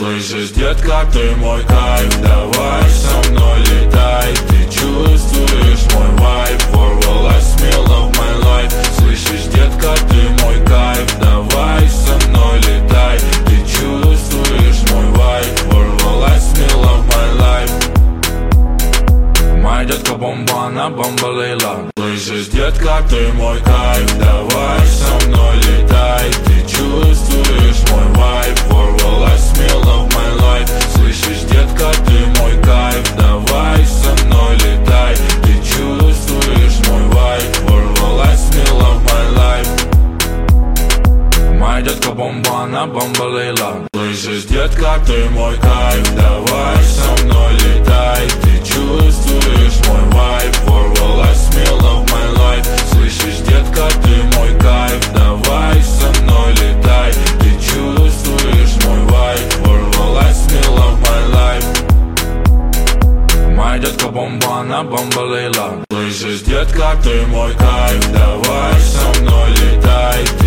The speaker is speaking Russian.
Слышишь, детка, ты мой кайф, давай со мной летай. Ты чувствуешь мой вайб, ворвалась смело в my life. Слышишь, детка, ты мой кайф, давай со мной летай. Ты чувствуешь мой вайб, ворвалась смело в my life. Моя детка бомба, она бомбалейла. Слышишь, детка, ты мой кайф, давай со мной летай. Ты чувствуешь мой вайб, ворвалась смело в my life. Слышишь, детка, ты мой кайф, давай со мной летай. Ты чувствуешь мой вайб, ворвалась смело в my life. Моя детка бомба, она бомбалейла. Слышишь, детка, ты мой кайф, давай со мной летай. Ты чувствуешь мой вайб, ворвалась смело в my life. Слышишь, детка, ты мой кайф, давай со мной летай. Ты чувствуешь мой вайб, ворвалась смело в my life. Моя детка бомба, она бомбалейла. Слышишь, детка, ты мой кайф, давай со мной летай.